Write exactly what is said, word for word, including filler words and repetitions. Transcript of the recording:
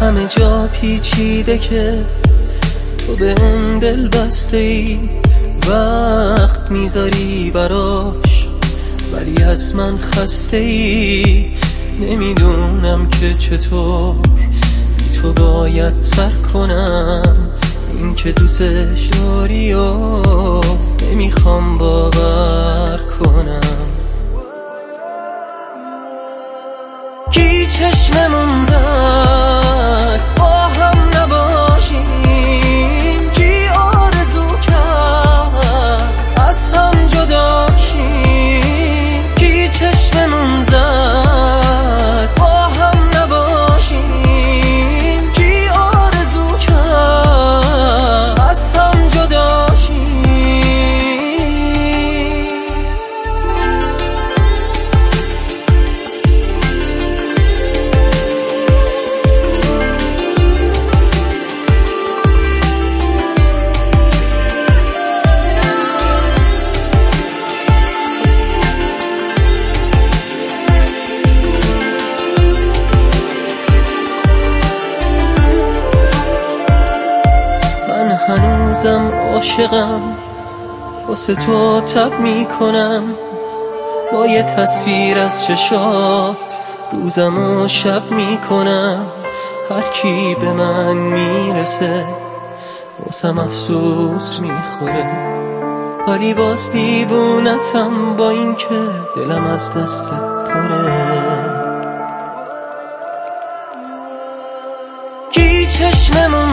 همه جا پیچیده که تو به اون دل بسته ای، وقت میذاری براش ولی از من خسته ای. نمیدونم که چطور بی تو باید سر کنم، این که دوستش داری و نمیخوام باور کنم. کی چشممون زد با هم نباشیم، کی آرزو کرد از هم جدا شیم. کی چشممون زد با هم نباشیم، کی آرزو کرد از هم جدا شیم. هنوزم عاشقم، واسه تو تب میکنم با یه تصویر از چشات، روزم و شب میکنم. هر کی به من میرسه واسم افسوس میخوره، ولی باز دیوونتم با این که دلم از دستت پره. کی چشممون